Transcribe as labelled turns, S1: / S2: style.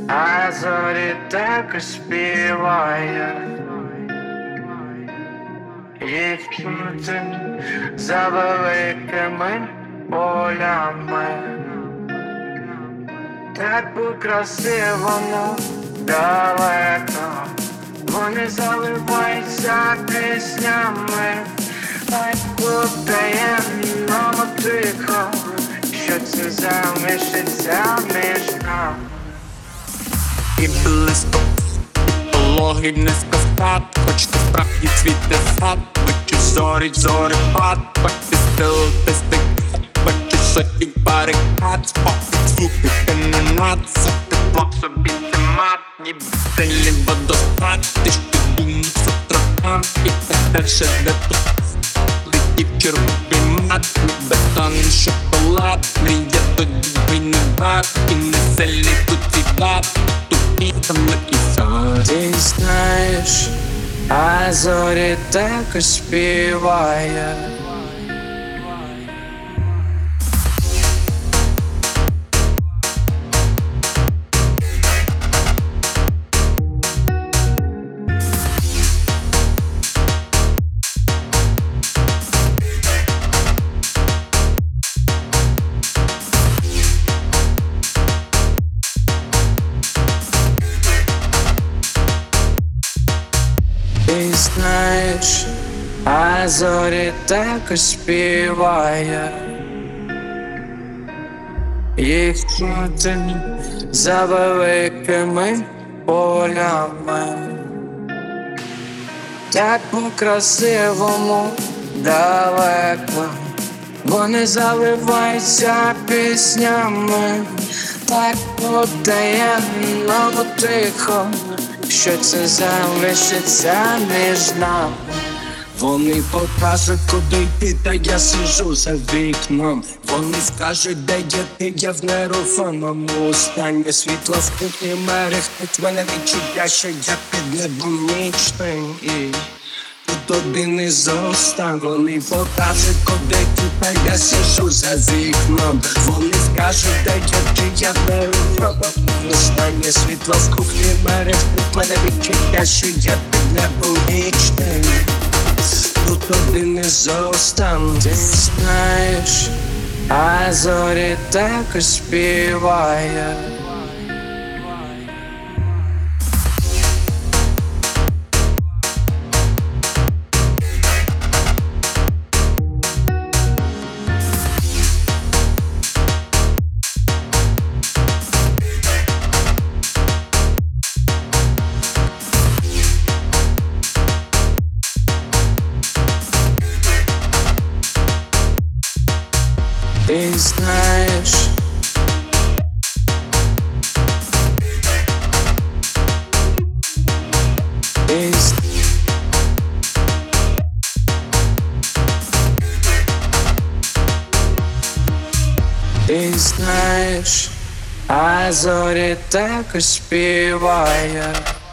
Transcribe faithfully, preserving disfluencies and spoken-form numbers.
S1: а зорі також співає. Їх чути за великими полями. Так по-красивому далеко вони заливаються піснями. Так потаємно тихо, що це замішиться між нами.
S2: І близько пологи не сказати, хоч ти справді світи сад. Бачу зорі, зорі пад, бачу стилу ти стик, бачу сотні барикад. Спокій звуки ти не над, за тепло собі ти мат. Ніби стилі водоспад, ти ж ти бум сутрофан. І так дальше де тут летів червоний мат. Бетон і шоколад, мрія тоді винуват. І не селі тут і влад.
S1: Ти знаєш, а зорі також співає. Ти знаєш, а зорі також співає. Їх чути за великими полями. Так по-красивому далеко вони заливаються піснями. Так потаємно тихо, що це залишиться між нами. Вони покажуть, куди йти, та я сижу за вікном. Вони скажуть, де я ти, я в нерухомому стані. Світло в кухні мерехтить, мене відчуття, що я під небом нічним. І тут один із остан. Вони покажуть, куди ти, та я сижу за вікном. Вони скажуть, де я ти, я в нерухомому стані. Світло в кухні мерехтить, мене відчуття, що я під небом нічним. Тут один із остан. Ти знаєш, а зорі також співає. Ти знаєш, ти, ти знаєш, а зорі також співає.